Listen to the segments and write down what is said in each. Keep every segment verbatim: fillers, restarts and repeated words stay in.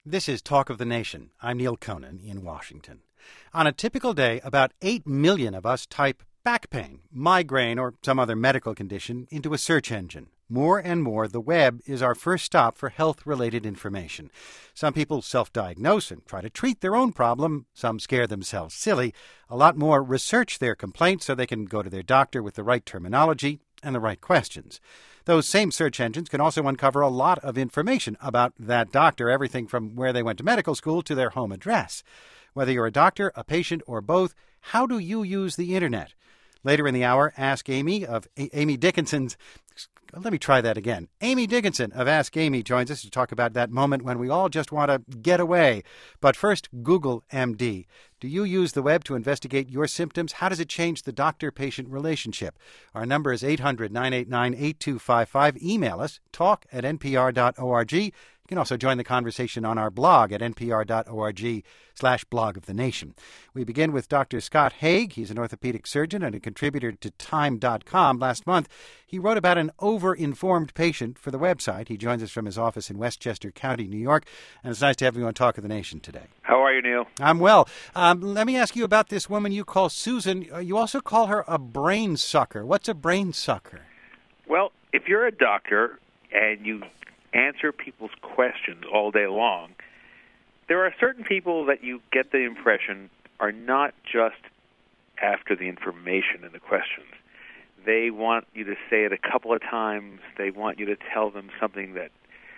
This is Talk of the Nation. I'm Neil Conan in Washington. On a typical day, about eight million of us type back pain, migraine, or some other medical condition into a search engine. More and more, the web is our first stop for health-related information. Some people self-diagnose and try to treat their own problem. Some scare themselves silly. A lot more research their complaints so they can go to their doctor with the right terminology and the right questions. Those same search engines can also uncover a lot of information about that doctor, everything from where they went to medical school to their home address. Whether you're a doctor, a patient, or both, how do you use the Internet? Later in the hour, Ask Amy of A- Amy Dickinson's... Let me try that again. Amy Dickinson of Ask Amy joins us to talk about that moment when we all just want to get away. But first, Google M D. Do you use the web to investigate your symptoms? How does it change the doctor-patient relationship? Our number is eight hundred, nine eight nine, eight two five five. Email us, talk at n p r dot org. You can also join the conversation on our blog at npr.org slash blog of the nation. We begin with Doctor Scott Haig. He's an orthopedic surgeon and a contributor to time dot com. Last month, he wrote about an over-informed patient for the website. He joins us from his office in Westchester County, New York. And it's nice to have you on Talk of the Nation today. How are you, Neil? I'm well. Um, let me ask you about this woman you call Susan. You also call her a brain sucker. What's a brain sucker? Well, if you're a doctor and you answer people's questions all day long, there are certain people that you get the impression are not just after the information and the questions. They want you to say it a couple of times. They want you to tell them something that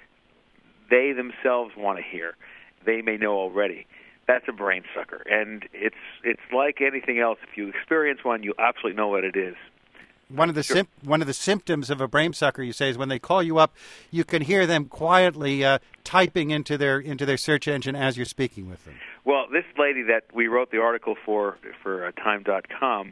they themselves want to hear. They may know already. That's a brain sucker. And it's it's like anything else. If you experience one, you absolutely know what it is. One of the Sure. sim- one of the symptoms of a brain sucker, you say, is when they call you up, you can hear them quietly uh, typing into their into their search engine as you're speaking with them. Well, this lady that we wrote the article for for uh, time dot com,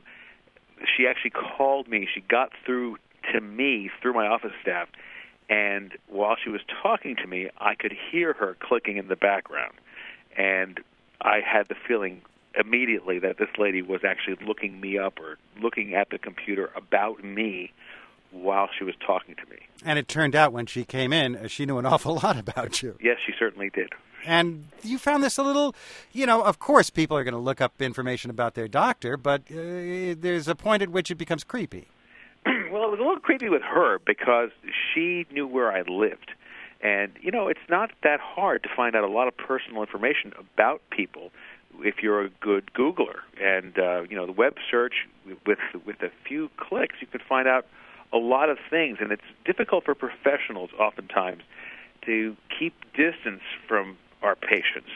she actually called me. She got through to me through my office staff, and while she was talking to me, I could hear her clicking in the background, and I had the feeling immediately that this lady was actually looking me up or looking at the computer about me while she was talking to me. And it turned out when she came in, uh, she knew an awful lot about you. Yes, she certainly did. And you found this a little, you know, of course people are going to look up information about their doctor, but uh, there's a point at which it becomes creepy. Well, it was a little creepy with her because she knew where I lived. And, you know, it's not that hard to find out a lot of personal information about people if you're a good Googler. And, uh, you know, the web search, with with a few clicks, you can find out a lot of things. And it's difficult for professionals oftentimes to keep distance from our patients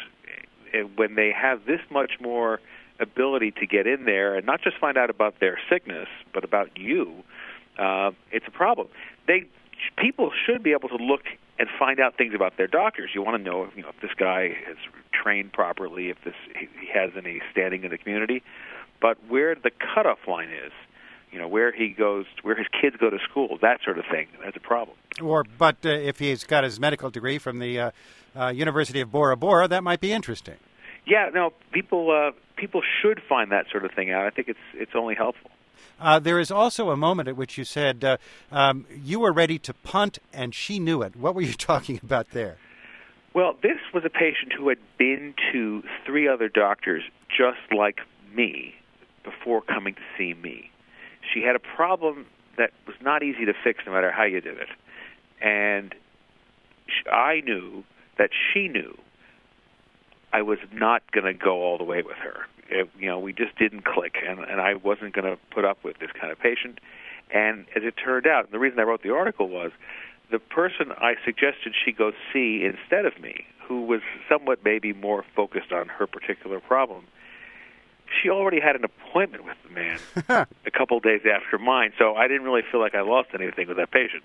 when they have this much more ability to get in there and not just find out about their sickness, but about you. Uh, it's a problem. They people should be able to look and find out things about their doctors. You want to know, if, you know, if this guy is trained properly, if this he has any standing in the community, but where the cutoff line is, you know, where he goes, where his kids go to school, that sort of thing. That's a problem. Or, but uh, if he's got his medical degree from the uh, uh, University of Bora Bora, that might be interesting. Yeah, no, people uh, people should find that sort of thing out. I think it's it's only helpful. Uh, there is also a moment at which you said uh, um, you were ready to punt, and she knew it. What were you talking about there? Well, this was a patient who had been to three other doctors just like me before coming to see me. She had a problem that was not easy to fix no matter how you did it. And I knew that she knew I was not going to go all the way with her. It, you know, we just didn't click, and, and I wasn't going to put up with this kind of patient. And as it turned out, the reason I wrote the article was the person I suggested she go see instead of me, who was somewhat maybe more focused on her particular problem, she already had an appointment with the man a couple days after mine, so I didn't really feel like I lost anything with that patient.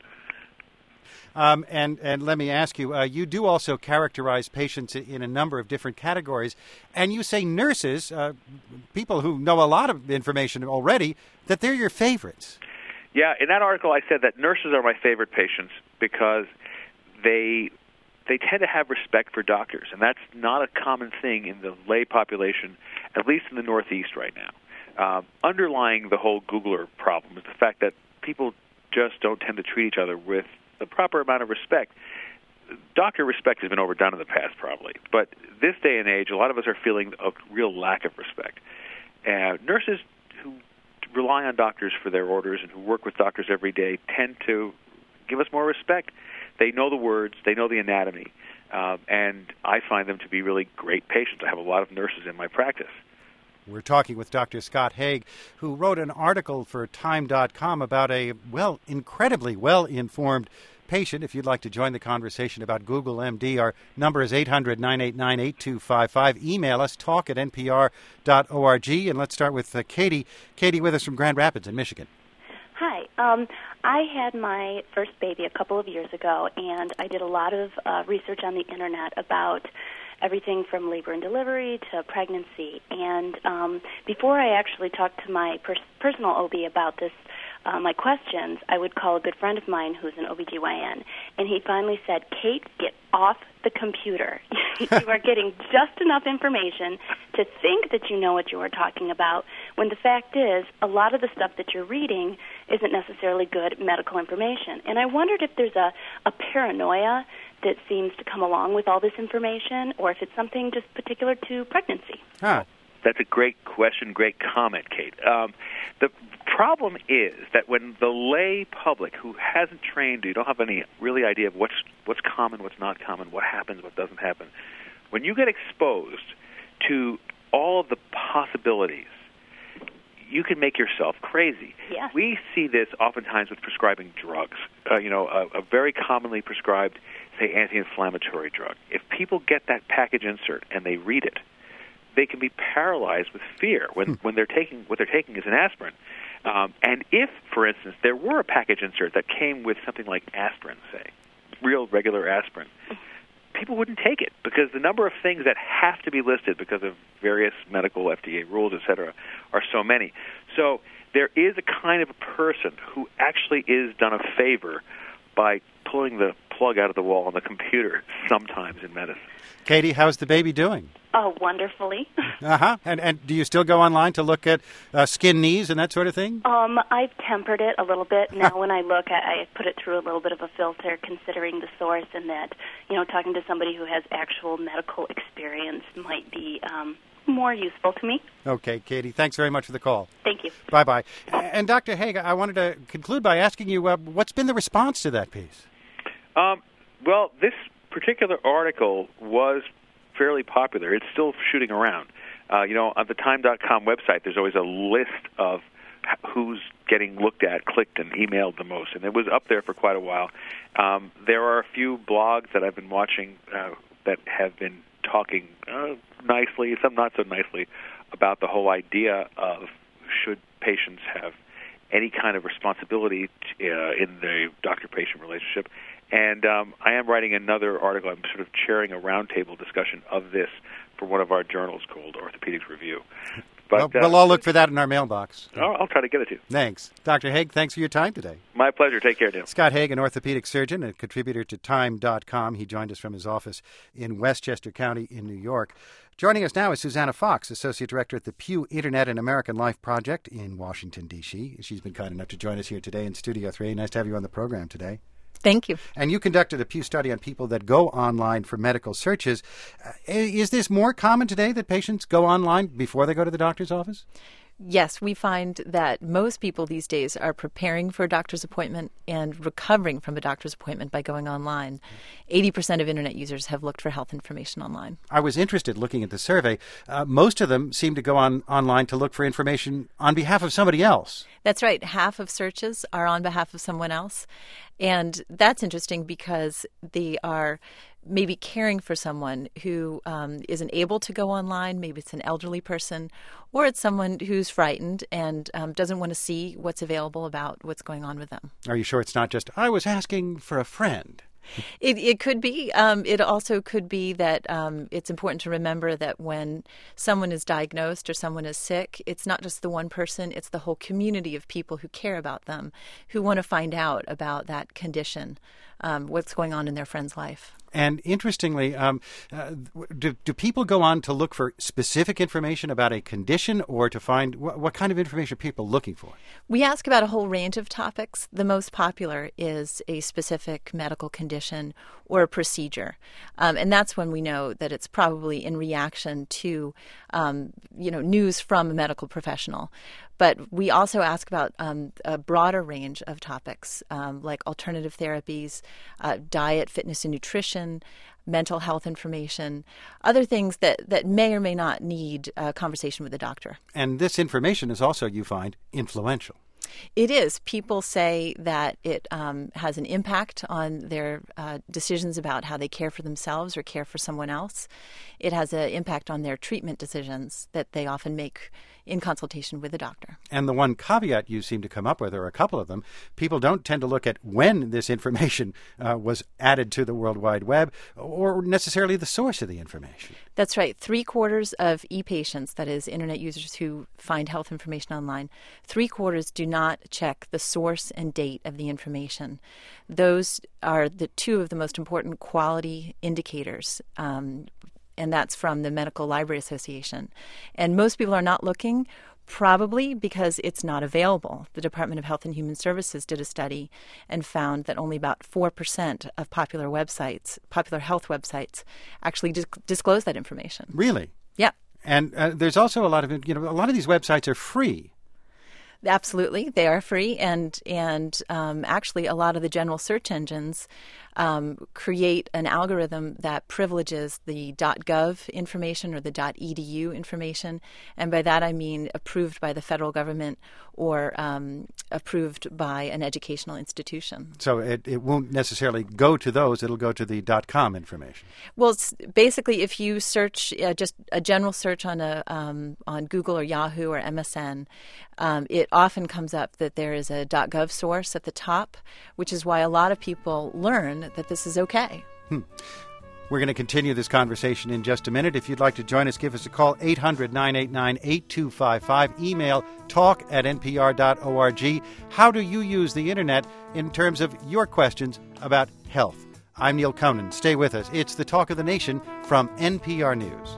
Um, and, and let me ask you, uh, you do also characterize patients in a number of different categories, and you say nurses, uh, people who know a lot of information already, that they're your favorites. Yeah, in that article I said that nurses are my favorite patients because they they tend to have respect for doctors, and that's not a common thing in the lay population, at least in the Northeast right now. Uh, underlying the whole Googler problem is the fact that people just don't tend to treat each other with the proper amount of respect. doctor respect has been overdone in the past, probably. But this day and age, a lot of us are feeling a real lack of respect. Uh, nurses who rely on doctors for their orders and who work with doctors every day tend to give us more respect. They know the words, they know the anatomy, um, and I find them to be really great patients. I have a lot of nurses in my practice. We're talking with Doctor Scott Haig, who wrote an article for Time dot com about a, well, incredibly well-informed patient. If you'd like to join the conversation about Google M D, our number is eight hundred, nine eight nine, eight two five five. Email us, talk at N P R dot org. And let's start with uh, Katie. Katie with us from Grand Rapids in Michigan. Hi. Um, I had my first baby a couple of years ago, and I did a lot of uh, research on the Internet about everything from labor and delivery to pregnancy. And um, before I actually talked to my pers- personal O B about this, uh, my questions, I would call a good friend of mine who's an O B G Y N, and he finally said, Kate, get off the computer. You are getting just enough information to think that you know what you are talking about, when the fact is a lot of the stuff that you're reading isn't necessarily good medical information. And I wondered if there's a, a paranoia that seems to come along with all this information, or if it's something just particular to pregnancy. Huh. That's a great question, great comment, Kate. Um, the problem is that when the lay public, who hasn't trained, you don't have any really idea of what's what's common, what's not common, what happens, what doesn't happen, when you get exposed to all of the possibilities, you can make yourself crazy. Yeah. We see this oftentimes with prescribing drugs. Uh, you know, a, a very commonly prescribed, say, anti-inflammatory drug. If people get that package insert and they read it, they can be paralyzed with fear when, hmm. when they're taking what they're taking is an aspirin. Um, and if, for instance, there were a package insert that came with something like aspirin, say, real regular aspirin, people wouldn't take it because the number of things that have to be listed because of various medical F D A rules, et cetera, are so many. So there is a kind of a person who actually is done a favor by pulling the plug out of the wall on the computer sometimes in medicine. Katie, how's the baby doing? Oh, wonderfully. Uh-huh. And and do you still go online to look at uh, skin knees and that sort of thing? Um, I've tempered it a little bit. Now when I look, I, I put it through a little bit of a filter, considering the source, and that, you know, talking to somebody who has actual medical experience might be um, more useful to me. Okay, Katie, thanks very much for the call. Thank you. Bye-bye. And Doctor Haig, I wanted to conclude by asking you, uh, what's been the response to that piece? Um, well, this particular article was fairly popular. It's still shooting around. Uh, you know, on the Time dot com website, there's always a list of who's getting looked at, clicked, and emailed the most, and it was up there for quite a while. Um, there are a few blogs that I've been watching uh, that have been talking uh, nicely, some not so nicely, about the whole idea of should patients have any kind of responsibility t- uh, in the doctor-patient relationship. And um, I am writing another article. I'm sort of chairing a roundtable discussion of this for one of our journals called Orthopedics Review. But, well, uh, we'll all look for that in our mailbox. I'll, I'll try to get it to you. Thanks. Doctor Haig, thanks for your time today. My pleasure. Take care, Neil. Scott Haig, an orthopedic surgeon, a contributor to Time dot com. He joined us from his office in Westchester County in New York. Joining us now is Susanna Fox, Associate Director at the Pew Internet and American Life Project in Washington, D C She's been kind enough to join us here today in Studio three. Nice to have you on the program today. Thank you. And you conducted a Pew study on people that go online for medical searches. Uh, is this more common today that patients go online before they go to the doctor's office? Yes, we find that most people these days are preparing for a doctor's appointment and recovering from a doctor's appointment by going online. eighty percent of Internet users have looked for health information online. I was interested looking at the survey. Uh, most of them seem to go on online to look for information on behalf of somebody else. That's right. Half of searches are on behalf of someone else. And that's interesting because they are maybe caring for someone who um, isn't able to go online. Maybe it's an elderly person, or it's someone who's frightened and um, doesn't want to see what's available about what's going on with them. Are you sure it's not just, I was asking for a friend? It, it could be. Um, it also could be that um, it's important to remember that when someone is diagnosed or someone is sick, it's not just the one person, it's the whole community of people who care about them, who want to find out about that condition. um, what's going on in their friend's life. And interestingly, um, uh, do, do people go on to look for specific information about a condition or to find wh- what kind of information are people looking for? We ask about a whole range of topics. The most popular is a specific medical condition or a procedure. Um, and that's when we know that it's probably in reaction to, um, you know, news from a medical professional. But we also ask about um, a broader range of topics um, like alternative therapies, uh, diet, fitness and nutrition, mental health information, other things that, that may or may not need a conversation with a doctor. And this information is also, you find, influential. It is. People say that it um, has an impact on their uh, decisions about how they care for themselves or care for someone else. It has an impact on their treatment decisions that they often make in consultation with a doctor. And the one caveat you seem to come up with, or a couple of them, people don't tend to look at when this information uh, was added to the World Wide Web or necessarily the source of the information. That's right. Three quarters of e-patients, that is, internet users who find health information online, three quarters do not check the source and date of the information. Those are the two of the most important quality indicators, um, and that's from the Medical Library Association. And most people are not looking, probably because it's not available. The Department of Health and Human Services did a study and found that only about four percent of popular websites, popular health websites, actually dis- disclose that information. Really? Yeah. And uh, there's also a lot of, you know, a lot of these websites are free. Absolutely, they are free, and and um, actually a lot of the general search engines um, create an algorithm that privileges the .gov information or the .edu information, and by that I mean approved by the federal government or um, approved by an educational institution. So it, it won't necessarily go to those, it'll go to the .com information. Well, it's basically if you search uh, just a general search on a um, on Google or Yahoo or M S N, um, it often comes up that there is a .gov source at the top, which is why a lot of people learn that this is okay. Hmm. We're going to continue this conversation in just a minute. If you'd like to join us, give us a call, eight hundred, nine eight nine, eight two five five. Email talk at n p r dot org. How do you use the Internet in terms of your questions about health? I'm Neil Conan. Stay with us. It's the Talk of the Nation from N P R News.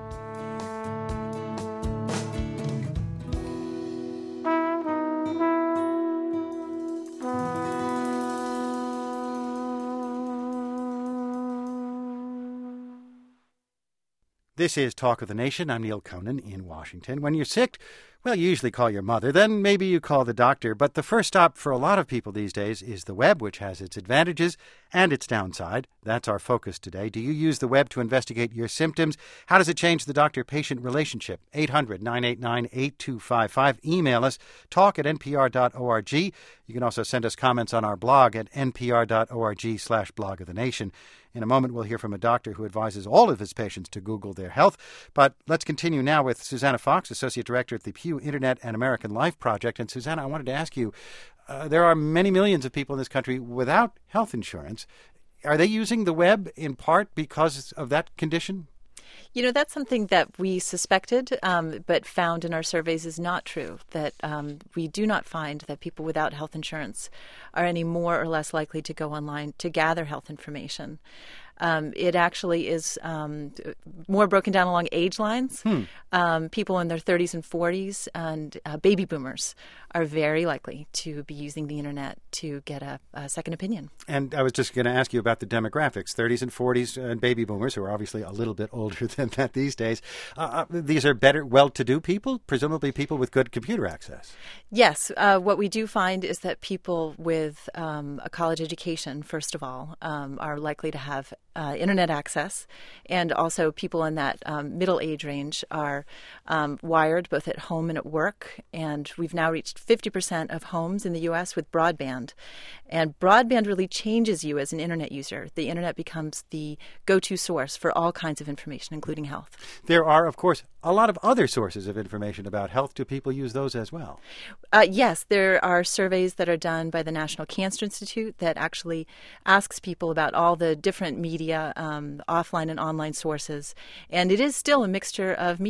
This is Talk of the Nation. I'm Neil Conan in Washington. When you're sick, well, you usually call your mother. Then maybe you call the doctor. But the first stop for a lot of people these days is the web, which has its advantages and its downside. That's our focus today. Do you use the web to investigate your symptoms? How does it change the doctor-patient relationship? eight hundred, nine eight nine, eight two five five. Email us, talk at n p r dot org. You can also send us comments on our blog at n p r dot org slash blog of the nation. In a moment, we'll hear from a doctor who advises all of his patients to Google their health. But let's continue now with Susanna Fox, Associate Director at the Pew Internet and American Life Project. And Susanna, I wanted to ask you, uh, there are many millions of people in this country without health insurance. Are they using the web in part because of that condition? You know, that's something that we suspected, um, but found in our surveys is not true, that um, we do not find that people without health insurance are any more or less likely to go online to gather health information. Um, it actually is um, more broken down along age lines. Hmm. Um, people in their thirties and forties and uh, baby boomers are very likely to be using the Internet to get a, a second opinion. And I was just going to ask you about the demographics, thirties and forties and baby boomers, who are obviously a little bit older than that these days. Uh, these are better, well-to-do people, presumably people with good computer access. Yes. Uh, what we do find is that people with um, a college education, first of all, um, are likely to have Uh, Internet access, and also people in that um, middle age range are um, wired both at home and at work, and we've now reached fifty percent of homes in the U S with broadband. And broadband really changes you as an Internet user. The Internet becomes the go-to source for all kinds of information, including health. There are, of course, a lot of other sources of information about health. Do people use those as well? Uh, yes, there are surveys that are done by the National Cancer Institute that actually asks people about all the different media, um, offline and online sources, and it is still a mixture of media.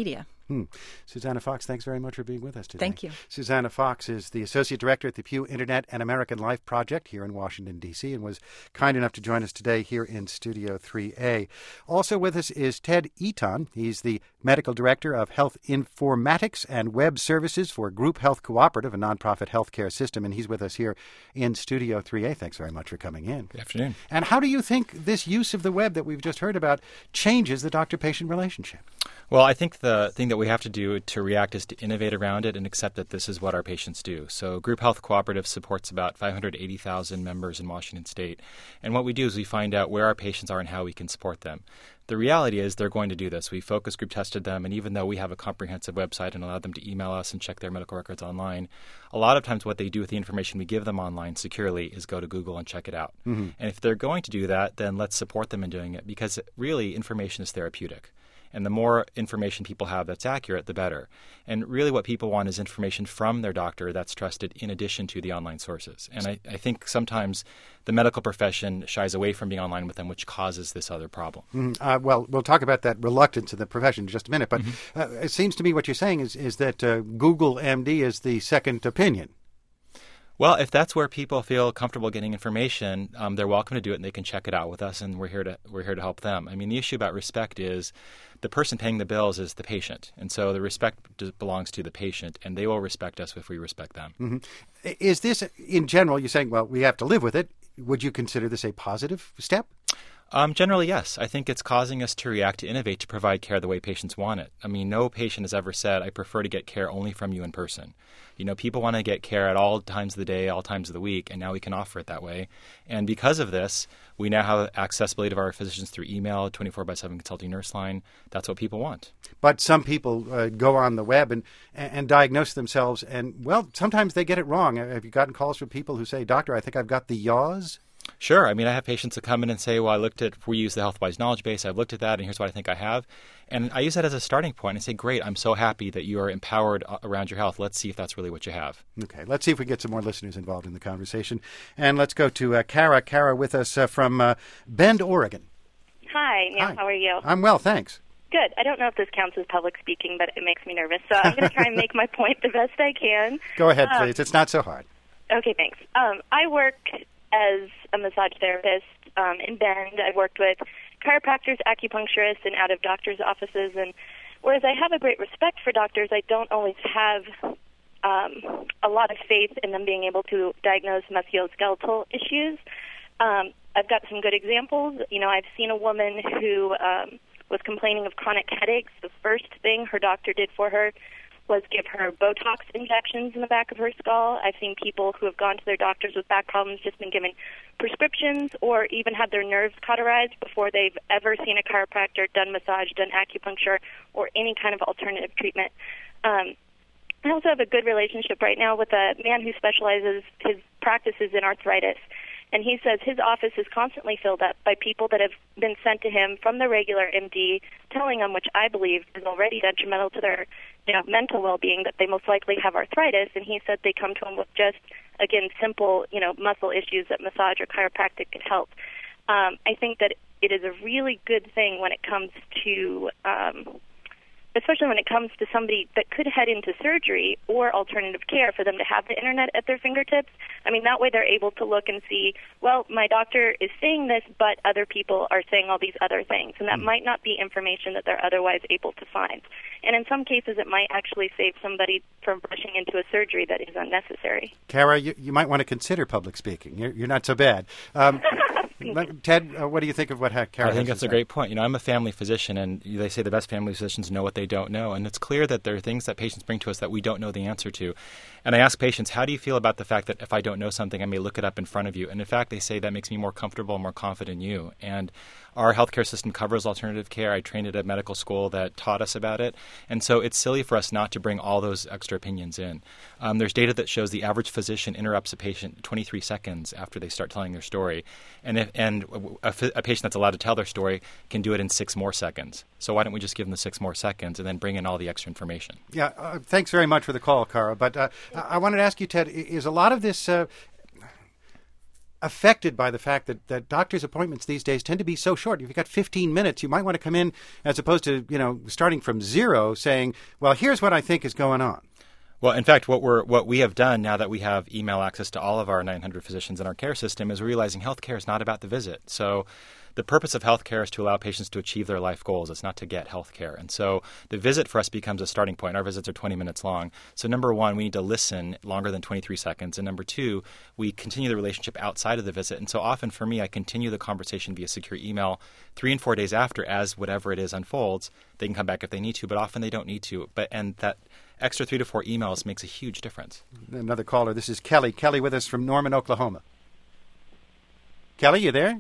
Hmm. Susanna Fox, thanks very much for being with us today. Thank you. Susanna Fox is the Associate Director at the Pew Internet and American Life Project here in Washington, D C, and was kind enough to join us today here in Studio three A. Also with us is Ted Eaton. He's the Medical Director of Health Informatics and Web Services for Group Health Cooperative, a nonprofit healthcare system, and he's with us here in Studio three A. Thanks very much for coming in. Good afternoon. And how do you think this use of the web that we've just heard about changes the doctor-patient relationship? Well, I think the thing that we have to do to react is to innovate around it and accept that this is what our patients do. So Group Health Cooperative supports about five hundred eighty thousand members in Washington State. And what we do is we find out where our patients are and how we can support them. The reality is they're going to do this. We focus group tested them, and even though we have a comprehensive website and allow them to email us and check their medical records online, a lot of times what they do with the information we give them online securely is go to Google and check it out. Mm-hmm. And if they're going to do that, then let's support them in doing it, because really information is therapeutic. And the more information people have that's accurate, the better. And really what people want is information from their doctor that's trusted in addition to the online sources. And I, I think sometimes the medical profession shies away from being online with them, which causes this other problem. Mm-hmm. Uh, well, we'll talk about that reluctance of the profession in just a minute. But mm-hmm. uh, it seems to me what you're saying is, is that uh, Google M D is the second opinion. Well, if that's where people feel comfortable getting information, um, they're welcome to do it, and they can check it out with us, and we're here to we're here to help them. I mean, the issue about respect is the person paying the bills is the patient, and so the respect belongs to the patient, and they will respect us if we respect them. Mm-hmm. Is this, in general, you're saying, well, we have to live with it. Would you consider this a positive step? Um, generally, yes. I think it's causing us to react, to innovate, to provide care the way patients want it. I mean, no patient has ever said, I prefer to get care only from you in person. You know, people want to get care at all times of the day, all times of the week, and now we can offer it that way. And because of this, we now have accessibility to our physicians through email, twenty-four by seven consulting nurse line. That's what people want. But some people uh, go on the web and, and diagnose themselves, and, well, sometimes they get it wrong. Have you gotten calls from people who say, Doctor, I think I've got the yaws? Sure. I mean, I have patients that come in and say, well, I looked at, we use the HealthWise knowledge base, I've looked at that, and here's what I think I have. And I use that as a starting point and say, great, I'm so happy that you are empowered around your health. Let's see if that's really what you have. Okay. Let's see if we get some more listeners involved in the conversation. And let's go to uh, Kara. Kara with us uh, from uh, Bend, Oregon. Hi, Neil. Hi. How are you? I'm well, thanks. Good. I don't know if this counts as public speaking, but it makes me nervous. So I'm going to try and make my point the best I can. Go ahead, um, please. It's not so hard. Okay, thanks. Um, I work as a massage therapist um, in Bend. I've worked with chiropractors, acupuncturists, and out of doctors' offices. And whereas I have a great respect for doctors, I don't always have um, a lot of faith in them being able to diagnose musculoskeletal issues. Um, I've got some good examples. You know, I've seen a woman who um, was complaining of chronic headaches. The first thing her doctor did for her was give her Botox injections in the back of her skull. I've seen people who have gone to their doctors with back problems, just been given prescriptions, or even had their nerves cauterized before they've ever seen a chiropractor, done massage, done acupuncture, or any kind of alternative treatment. Um, I also have a good relationship right now with a man who specializes, his practice is in arthritis. And he says his office is constantly filled up by people that have been sent to him from the regular M D, telling them, which I believe is already detrimental to their, you know, mental well-being, that they most likely have arthritis. And he said they come to him with just, again, simple, you know, muscle issues that massage or chiropractic could help. Um, I think that it is a really good thing when it comes to, um, especially when it comes to somebody that could head into surgery or alternative care, for them to have the internet at their fingertips. I mean, that way they're able to look and see, well, my doctor is saying this, but other people are saying all these other things. And that mm. might not be information that they're otherwise able to find. And in some cases, it might actually save somebody from rushing into a surgery that is unnecessary. Kara, you, you might want to consider public speaking. You're, you're not so bad. Um, Ted, uh, what do you think of what ha- Kara I think has that's a great point. You know, I'm a family physician, and they say the best family physicians know what they don't know. And it's clear that there are things that patients bring to us that we don't know the answer to. And I ask patients, how do you feel about the fact that if I don't know something, I may look it up in front of you? And in fact, they say that makes me more comfortable, more confident in you. And our healthcare system covers alternative care. I trained at a medical school that taught us about it. And so it's silly for us not to bring all those extra opinions in. Um, there's data that shows the average physician interrupts a patient twenty-three seconds after they start telling their story. And if, and a, a patient that's allowed to tell their story can do it in six more seconds. So why don't we just give them the six more seconds and then bring in all the extra information? Yeah, uh, thanks very much for the call, Kara. But uh, I wanted to ask you, Ted, is a lot of this... Uh, affected by the fact that, that doctor's appointments these days tend to be so short. If you've got fifteen minutes, you might want to come in as opposed to, you know, starting from zero saying, well, here's what I think is going on. Well, in fact, what we're what we have done now that we have email access to all of our nine hundred physicians in our care system is realizing healthcare is not about the visit. So the purpose of healthcare is to allow patients to achieve their life goals. It's not to get healthcare. And so the visit for us becomes a starting point. Our visits are twenty minutes long. So number one, we need to listen longer than twenty-three seconds. And number two, we continue the relationship outside of the visit. And so often for me, I continue the conversation via secure email three and four days after as whatever it is unfolds. They can come back if they need to, but often they don't need to. But and that extra three to four emails makes a huge difference. Another caller. This is Kelly. Kelly with us from Norman, Oklahoma. Kelly, you there?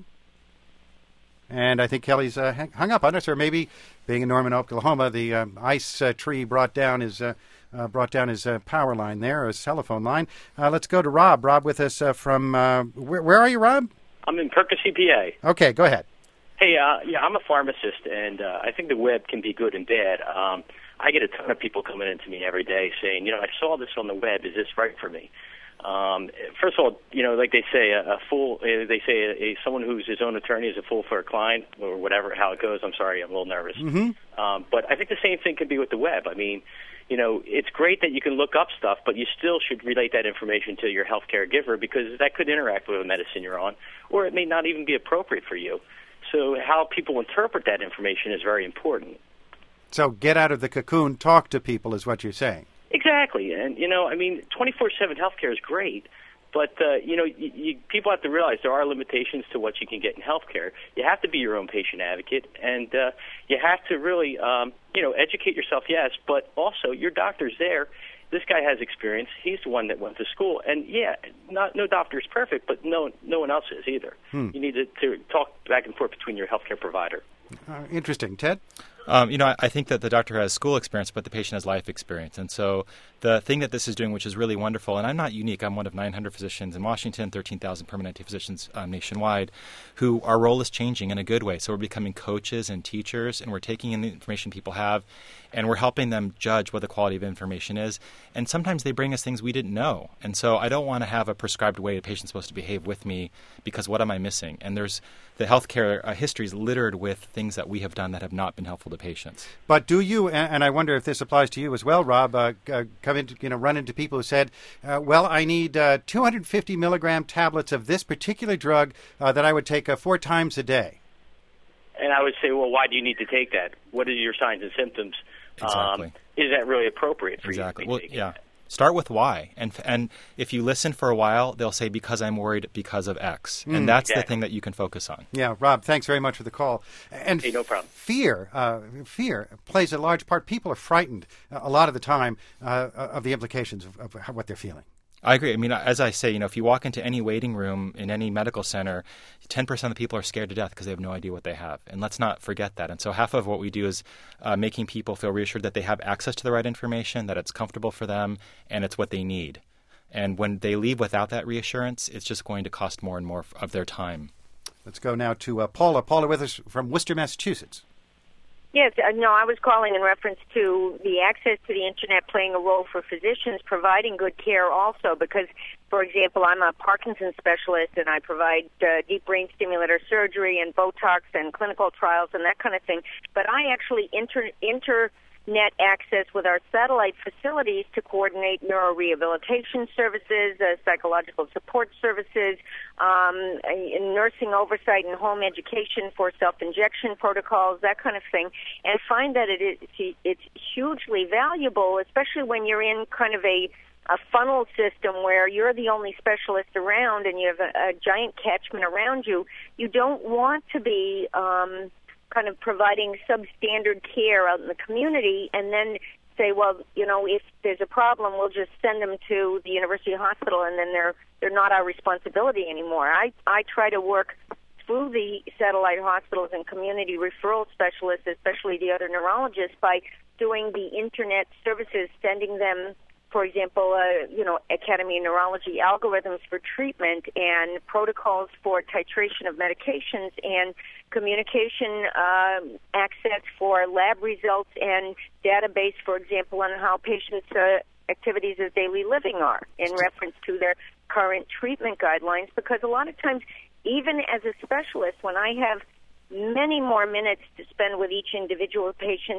And I think Kelly's uh, hung up on us, or maybe being in Norman, Oklahoma, the um, ice uh, tree brought down his uh, uh, brought down his uh, power line there, his telephone line. Uh, let's go to Rob. Rob with us uh, from uh, where, where are you, Rob? I'm in Percy, P A. Okay, go ahead. Hey, uh, yeah, I'm a pharmacist, and uh, I think the web can be good and bad. Um, I get a ton of people coming in to me every day saying, you know, I saw this on the web. Is this right for me? Um, first of all, you know, like they say, a, a fool. Uh, they say a, a, someone who's his own attorney is a fool for a client, or whatever. How it goes. I'm sorry, I'm a little nervous. Mm-hmm. Um, but I think the same thing can be with the web. I mean, you know, it's great that you can look up stuff, but you still should relate that information to your healthcare giver because that could interact with a medicine you're on, or it may not even be appropriate for you. So how people interpret that information is very important. So get out of the cocoon, talk to people is what you're saying. Exactly. And, you know, I mean, twenty-four seven healthcare is great, but, uh, you know, you, you, people have to realize there are limitations to what you can get in healthcare. You have to be your own patient advocate, and uh, you have to really, um, you know, educate yourself, yes, but also your doctor's there. This guy has experience. He's the one that went to school. And, yeah, not no doctor is perfect, but no no one else is either. Hmm. You need to, to talk back and forth between your healthcare provider. Uh, interesting. Ted? Um, you know, I, I think that the doctor has school experience, but the patient has life experience. And so the thing that this is doing, which is really wonderful, and I'm not unique. I'm one of nine hundred physicians in Washington, thirteen thousand permanente physicians um, nationwide, who our role is changing in a good way. So we're becoming coaches and teachers, and we're taking in the information people have, and we're helping them judge what the quality of information is. And sometimes they bring us things we didn't know. And so I don't want to have a prescribed way a patient's supposed to behave with me because what am I missing? And there's the healthcare uh, history is littered with things that we have done that have not been helpful to patients. But do you, and, and I wonder if this applies to you as well, Rob, uh, uh, come into, you know, run into people who said, uh, well, I need uh, two hundred fifty milligram tablets of this particular drug uh, that I would take uh, four times a day. And I would say, well, why do you need to take that? What are your signs and symptoms? Exactly. Um, is that really appropriate for exactly. you to be Well, taking yeah. that? Start with why. And and if you listen for a while, they'll say, because I'm worried because of X. Mm. And that's Exactly. the thing that you can focus on. Yeah, Rob, thanks very much for the call. And Hey, no problem. fear, uh, fear plays a large part. People are frightened uh, a lot of the time uh, of the implications of, of what they're feeling. I agree. I mean, as I say, you know, if you walk into any waiting room in any medical center, ten percent of the people are scared to death because they have no idea what they have. And let's not forget that. And so half of what we do is uh, making people feel reassured that they have access to the right information, that it's comfortable for them, and it's what they need. And when they leave without that reassurance, it's just going to cost more and more of their time. Let's go now to uh, Paula. Paula with us from Worcester, Massachusetts. Yes, uh, no, I was calling in reference to the access to the Internet playing a role for physicians providing good care also because, for example, I'm a Parkinson's specialist and I provide uh, deep brain stimulator surgery and Botox and clinical trials and that kind of thing. But I actually inter- internet access with our satellite facilities to coordinate neurorehabilitation services, uh, psychological support services, um, nursing oversight and home education for self-injection protocols, that kind of thing, and find that it is it's hugely valuable, especially when you're in kind of a a funnel system where you're the only specialist around and you have a, a giant catchment around you. You don't want to be um, kind of providing substandard care out in the community and then say, well, you know, if there's a problem, we'll just send them to the university hospital and then they're they're not our responsibility anymore. I, I try to work through the satellite hospitals and community referral specialists, especially the other neurologists, by doing the Internet services, sending them, for example, uh, you know, Academy of Neurology algorithms for treatment and protocols for titration of medications and communication uh, access for lab results and database, for example, on how patients' uh, activities of daily living are in reference to their current treatment guidelines, because a lot of times, even as a specialist, when I have many more minutes to spend with each individual patient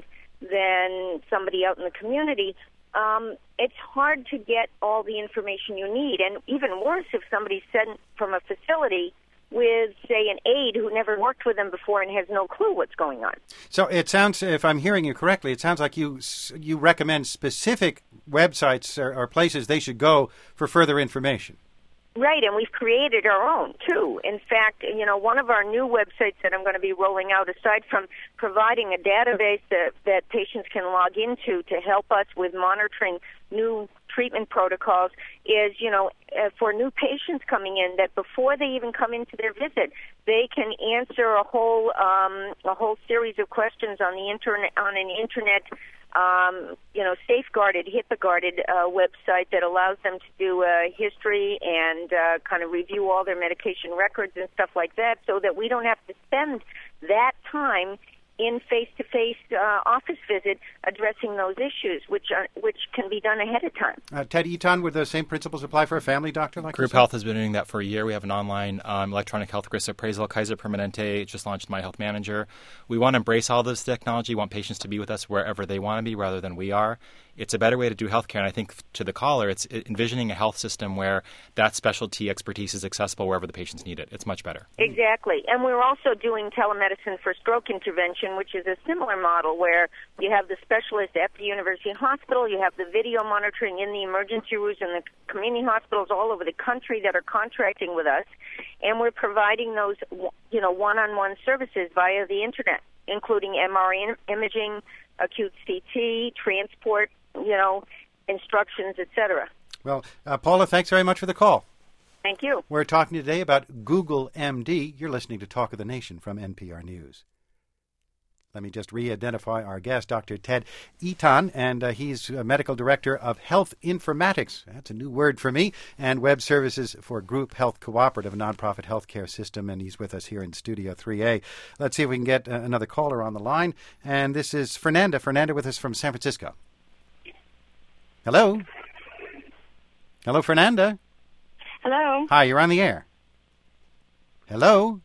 than somebody out in the community, um, it's hard to get all the information you need. And even worse, if somebody's sent from a facility with, say, an aide who never worked with them before and has no clue what's going on. So it sounds, if I'm hearing you correctly, it sounds like you you recommend specific websites or, or places they should go for further information. Right, and we've created our own, too. In fact, you know, one of our new websites that I'm going to be rolling out, aside from providing a database that, that patients can log into to help us with monitoring new treatment protocols, is, you know, uh, for new patients coming in, that before they even come into their visit, they can answer a whole um, a whole series of questions on the internet, on an internet Um, you know, safeguarded, HIPAA-guarded uh, website that allows them to do a history and uh, kind of review all their medication records and stuff like that, so that we don't have to spend that time in face-to-face uh, office visit addressing those issues, which are, which can be done ahead of time. Uh, Ted Eaton, would the same principles apply for a family doctor like Group yourself? Health has been doing that for a year. We have an online um, electronic health risk appraisal. Kaiser Permanente just launched My Health Manager. We want to embrace all this technology. We want patients to be with us wherever they want to be rather than we are. It's a better way to do healthcare, and I think to the caller, it's envisioning a health system where that specialty expertise is accessible wherever the patients need it. It's much better. Exactly. And we're also doing telemedicine for stroke intervention, which is a similar model where you have the specialist at the University Hospital, you have the video monitoring in the emergency rooms and the community hospitals all over the country that are contracting with us, and we're providing those, you know, one-on-one services via the Internet, including M R I imaging, acute C T, transport, you know, instructions, et cetera. Well, uh, Paula, thanks very much for the call. Thank you. We're talking today about Google M D. You're listening to Talk of the Nation from N P R News. Let me just re-identify our guest, Doctor Ted Eaton, and uh, he's a medical director of Health Informatics. That's a new word for me, and web services for Group Health Cooperative, a nonprofit healthcare system, and he's with us here in Studio three A. Let's see if we can get uh, another caller on the line, and this is Fernanda. Fernanda with us from San Francisco. Hello? Hello, Fernanda? Hello. Hi, you're on the air. Hello?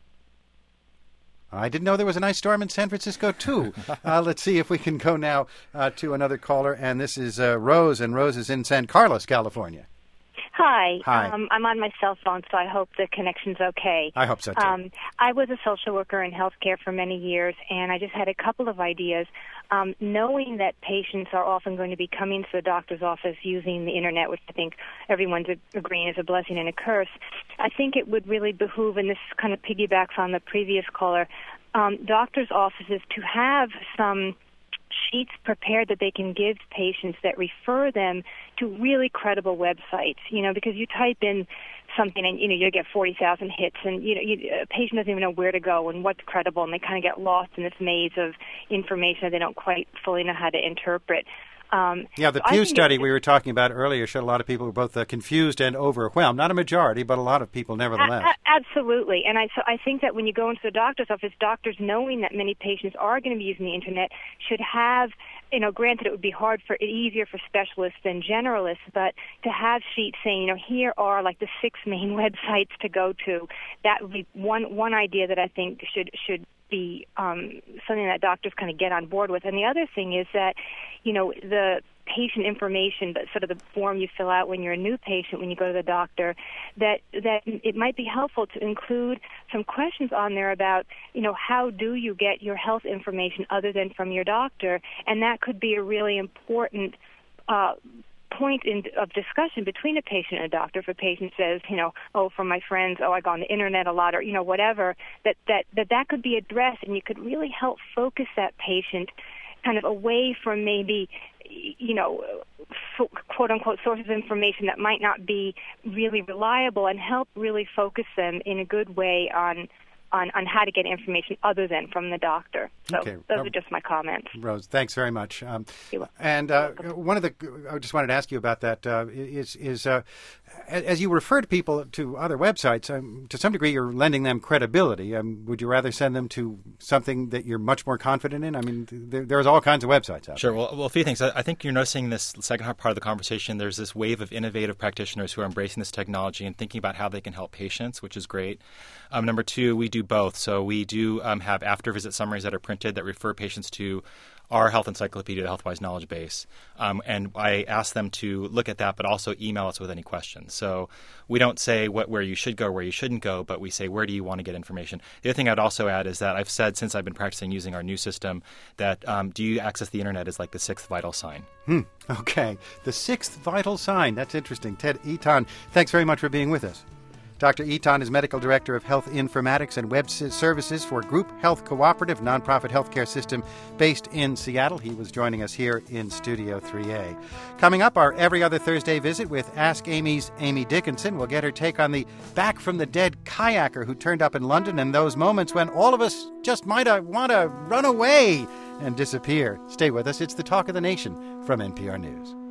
I didn't know there was an ice storm in San Francisco, too. Uh, let's see if we can go now uh, to another caller. And this is uh, Rose, and Rose is in San Carlos, California. Hi. Hi. Um, I'm on my cell phone, so I hope the connection's okay. I hope so, too. Um, I was a social worker in healthcare for many years, and I just had a couple of ideas. Um, knowing that patients are often going to be coming to the doctor's office using the Internet, which I think everyone's agreeing is a blessing and a curse, I think it would really behoove, and this kind of piggybacks on the previous caller, um, doctors' offices to have some sheets prepared that they can give patients that refer them to really credible websites, you know, because you type in something and, you know, you get forty thousand hits and, you know, you, a patient doesn't even know where to go and what's credible, and they kind of get lost in this maze of information that they don't quite fully know how to interpret. Um, yeah, the so Pew study we were talking about earlier showed a lot of people were both uh, confused and overwhelmed. Not a majority, but a lot of people nevertheless. A- a- absolutely. And I, so I think that when you go into the doctor's office, doctors, knowing that many patients are going to be using the Internet, should have, you know, granted it would be hard for, easier for specialists than generalists, but to have sheets saying, you know, here are like the six main websites to go to, that would be one, one idea that I think should, should be um, something that doctors kind of get on board with. And the other thing is that, you know, the patient information, but sort of the form you fill out when you're a new patient, when you go to the doctor, that that it might be helpful to include some questions on there about, you know, how do you get your health information other than from your doctor? And that could be a really important uh point in, of discussion between a patient and a doctor. If a patient says, you know, oh, from my friends, oh, I go on the Internet a lot, or, you know, whatever, that that, that, that could be addressed, and you could really help focus that patient kind of away from maybe, you know, quote-unquote sources of information that might not be really reliable, and help really focus them in a good way on on, on how to get information other than from the doctor. So okay. those um, are just my comments. Rose, thanks very much. Um, You're and uh, one of the, I just wanted to ask you about that, uh, is, is uh, as you refer to people to other websites, um, to some degree you're lending them credibility. Um, would you rather send them to something that you're much more confident in? I mean, there, there's all kinds of websites out sure. there. Well, well, a few things. I, I think you're noticing this second part of the conversation. There's this wave of innovative practitioners who are embracing this technology and thinking about how they can help patients, which is great. Um, number two, we do both. So we do um, have after-visit summaries that are printed that refer patients to our health encyclopedia, the HealthWise knowledge base. Um, and I ask them to look at that, but also email us with any questions. So we don't say what, where you should go, where you shouldn't go, but we say, where do you want to get information? The other thing I'd also add is that I've said since I've been practicing using our new system that um, do you access the internet is like the sixth vital sign. Hmm. Okay. The sixth vital sign. That's interesting. Ted Eaton, thanks very much for being with us. Doctor Eaton is Medical Director of Health Informatics and Web Services for Group Health Cooperative, nonprofit healthcare system based in Seattle. He was joining us here in Studio three A. Coming up, our every other Thursday visit with Ask Amy's Amy Dickinson. We'll get her take on the back-from-the-dead kayaker who turned up in London and those moments when all of us just might want to run away and disappear. Stay with us. It's the Talk of the Nation from N P R News.